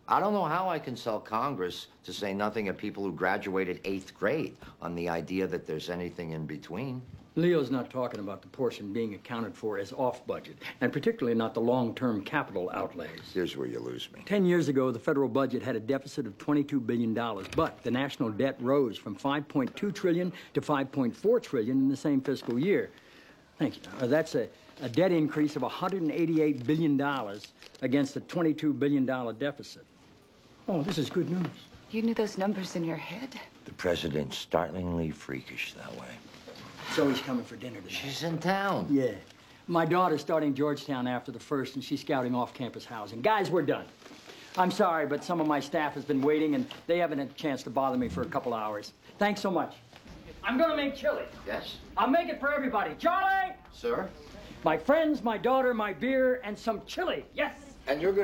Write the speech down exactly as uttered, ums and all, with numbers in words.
I don't know how I can sell Congress, to say nothing of people who graduated eighth grade, on the idea that there's anything in between. Leo's not talking about the portion being accounted for as off-budget, and particularly not the long-term capital outlays. Here's where you lose me. Ten years ago, the federal budget had a deficit of twenty-two billion dollars, but the national debt rose from five point two trillion dollars to five point four trillion dollars in the same fiscal year. Thank you. Uh, that's a, a debt increase of one hundred eighty-eight billion dollars against a twenty-two billion dollars deficit. Oh, this is good news. You knew those numbers in your head? The president's startlingly freakish that way. Zoe's coming for dinner today. She's in town. Yeah. My daughter's starting Georgetown after the first, and she's scouting off-campus housing. Guys, we're done. I'm sorry, but some of my staff has been waiting, and they haven't had a chance to bother me for a couple hours. Thanks so much. I'm gonna make chili. Yes? I'll make it for everybody. Charlie! Sir? My friends, my daughter, my beer, and some chili. Yes! And you're good.